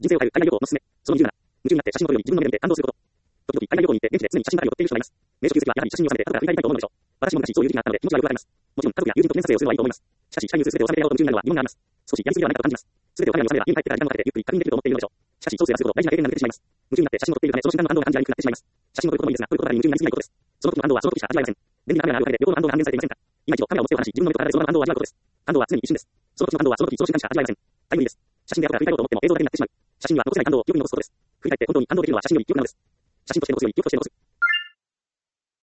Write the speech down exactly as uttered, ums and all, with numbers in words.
人生を変える海外旅行のすすめ。そのにじゅうなな、夢中になって写真を撮るように自分の目で見て感動すること。時々海外旅行に行って現地で常に写真ばかりを撮っている人がいます。名所旧跡はやはり写真に収めて後から振り返りたいと思うのでしょう。私も昔そういう時期があったので気持ちはよくわかります。もちろん家族や友人と記念撮影をするのはいいと思います。しかし、近いニュースすべてを収めてやろうと夢中になるのは疑問があります。少しやりすぎではないかと感じます。すべてをカメラに収めれば家に帰ってから時間をかけてゆっくり確認できると思っているのでしょう。しかし、そうすればするほど大事な経験が抜けてしまいます。夢中になって写真を撮っているため、その瞬間の安堵が感じられにくくなってしまいます。写真を撮ることもいいですが、撮ることばかりに夢中になりすぎないことです。その時の安堵はその時しか味わえません。便利なカメラがあるおかげで両方の安堵が半減されていませんか。今一度カメラを持ってお話し、自分の目と体でその安堵を味わうことです。安堵は常に一瞬です。その時の安堵はその時その瞬間しか味わえません。タイムリーです。写真で後から振り返ろうと思っても映像だけになってしまう。写真には残せない感動を記憶に残すことです。振り返って本当に感動できるのは写真より記憶なのです。写真として残すより記憶として残す。